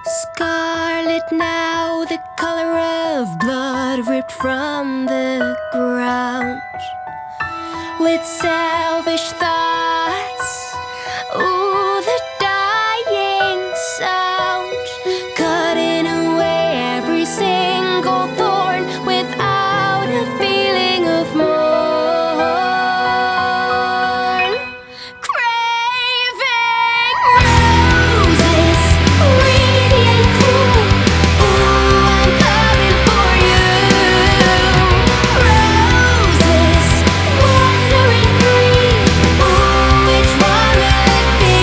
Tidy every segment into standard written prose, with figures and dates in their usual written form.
Scarlet now, the color of blood ripped from the ground. With selfish thoughts, ooh, the dying sound, cutting away every single thorn without a feeling of mourn. Craving roses, radiant cool, ooh, I'm coming for you. Roses, wandering free, ooh, which one will it be?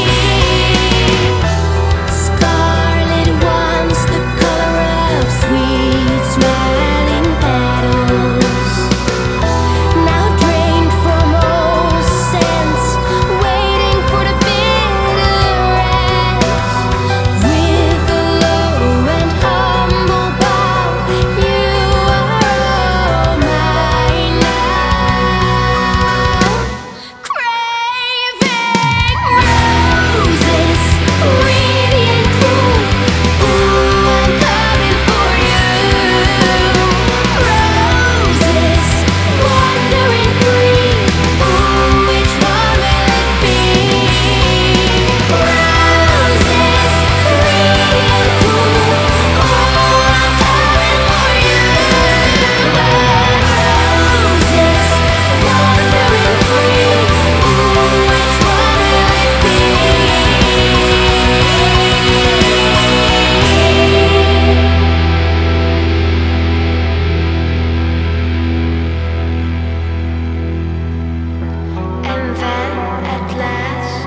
Scarlet one's the color of sweet smelling petals, now drained from all sense, waiting for the bitter end. With a low and humble bow, you are all mine now. Craving roses, radiant cool, ooh, I'm coming for you. Roses, wandering free, ooh, which one will it be? Roses, radiant cool, ooh, I'm coming for you. Roses, wandering free, ooh, which one will it be? And then at last,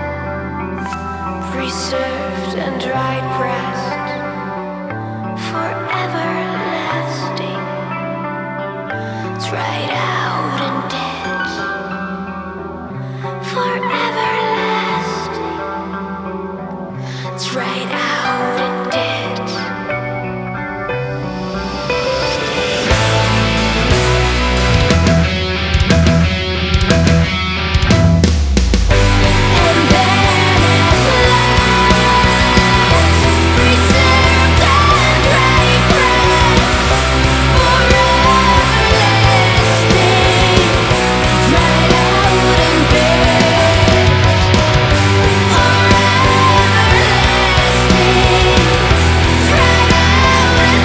preserved and dry pressed, forever lasting, dried out and dead, forever lasting, dried out and dead. And then at last, preserved and dry pressed, forever lasting, dried out and dead, forever lasting, dried out and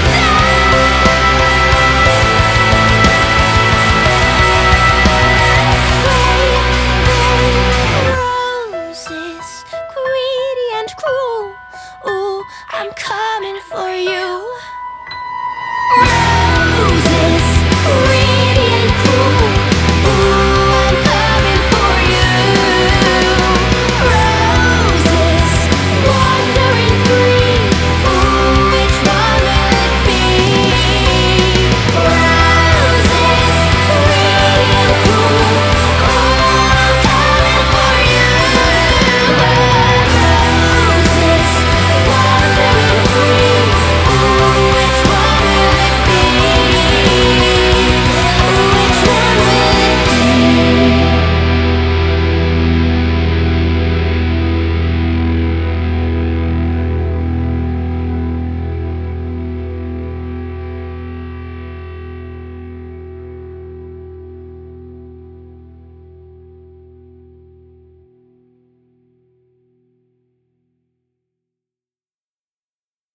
roses, greedy and cruel, ooh, I'm coming for you.